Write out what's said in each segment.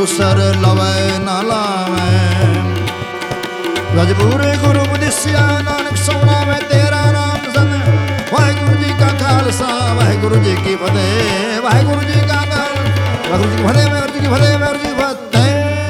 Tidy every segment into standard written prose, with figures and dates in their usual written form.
ਦੂਸਰ ਲਵੈ ਨਾ ਲਾਵੈ। ਰਜਪੂਰੇ ਗੁਰੂ ਉਪਦੇਸਿਆ ਨਾਨਕ ਸੋਣਾ ਮੈਂ ਤੇਰਾ ਨਾਮ ਸੰਗ। ਵਾਹਿਗੁਰੂ ਜੀ ਕਾ ਖਾਲਸਾ ਵਾਹਿਗੁਰੂ ਜੀ ਕੀ ਫਤਿਹ। ਵਾਹਿਗੁਰੂ ਜੀ ਕਾ ਖਾਲਸਾ ਵਾਹਿਗੁਰੂ ਜੀ ਕੀ ਫਤਿਹ। ਵਾਹਿਗੁਰੂ ਜੀ ਕੀ ਫਤਿਹ। ਵਾਹਿਗੁਰੂ ਜੀ ਕੀ ਫਤਿਹ।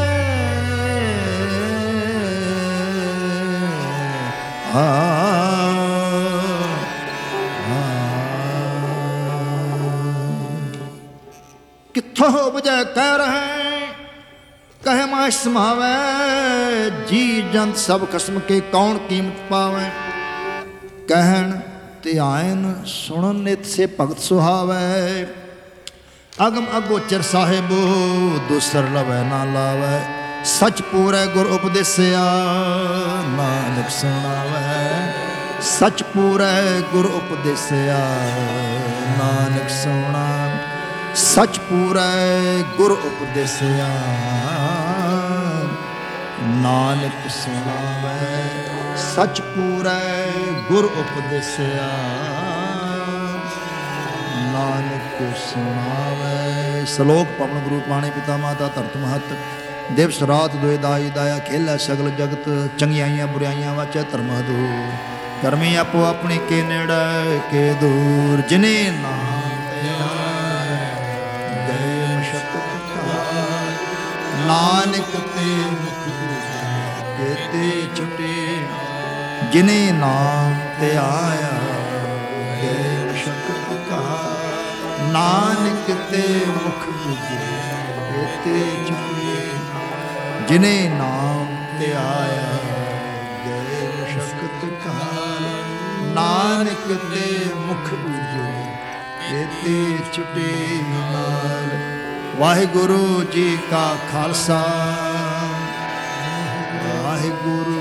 ਕਿੱਥੋਂ ਉਪਜੈ ਕਹਿ ਰਹੇ ਕਹੇ ਮਾਇ ਸਮਾਵੈ। ਜੀ ਜੰਤ ਸਭ ਖਸਮ ਕੇ ਕੌਣ ਕੀਮਤ ਪਾਵੈ। ਕਹਿਣ ਤੇ ਆਇਨ ਸੁਣਨ ਨਿਤ ਸੇ ਭਗਤ ਸੁਹਾਵੈ। ਅਗਮ ਅਗੋਚਰ ਸਾਹਿਬੋ ਦੂਸਰ ਲਵੈ ਨਾ ਲਾਵੈ। ਸਚ ਪੂਰੈ ਗੁਰ ਉਪਦੇਸਿਆ ਨਾਨਕ ਸੁਣਾਵੈ। ਸਚ ਪੂਰੈ ਗੁਰ ਉਪਦੇਸਿਆ ਨਾਨਕ ਸੁਣਾ। ਸਚ ਪੂਰੈ ਗੁਰ ਉਪਦੇਸਿਆ ਨਾਨਕ ਸੁਣਾਵੈ। ਸਚ ਪੂਰੈ ਗੁਰ ਉਪਦੇਸਿਆ ਨਾਨਕ ਸੁਣਾਵੈ। ਸ਼ਲੋਕ ਪਵਨ ਗੁਰੂ ਪਾਣੀ ਪਿਤਾ ਮਾਤਾ ਧਰਤ ਮਹਤ। ਦਿਵਸ ਰਾਤ ਦੋਇ ਦਾਈ ਦਾਇਆ ਖੇਲਾ ਸਗਲ ਜਗਤ। ਚੰਗਿਆਈਆਂ ਬੁਰਾਈਆਂ ਵਾਚੈ ਧਰਮ ਹਦੂਰ। ਕਰਮੀ ਆਪੋ ਆਪਣੀ ਕੇ ਨੇੜੇ ਕੇ ਦੂਰ। ਜਿਨੇ ਨਾਮ ਤੇਰਾ ਗਏ ਮਸ਼ਕਤ ਘਾਰ। ਨਾਨਕ ਤੇ ਮੁਖ ਕੇਤੇ ਛੁਟੇ। ਜਿਨੇ ਨਾਮ ਤੇ ਆਇਆ ਗਏ ਮਸ਼ਕਤ ਘਾਰ। ਨਾਨਕ ਤੇ ਮੁਖ ਕੇਤੇ ਛੁਟੇ। ਜਿਨੇ ਨਾਮ ਤੇ ਆਇਆ ਗਏ ਮਸ਼ਕਤ ਘਾਰ। ਨਾਨਕ ਤੇ ਮੁਖ ਕੇਤੇ ਛੁਟੇ ਨਾਲ। ਵਾਹਿਗੁਰੂ ਜੀ ਕਾ ਖਾਲਸਾ ਵਾਹਿਗੁਰੂ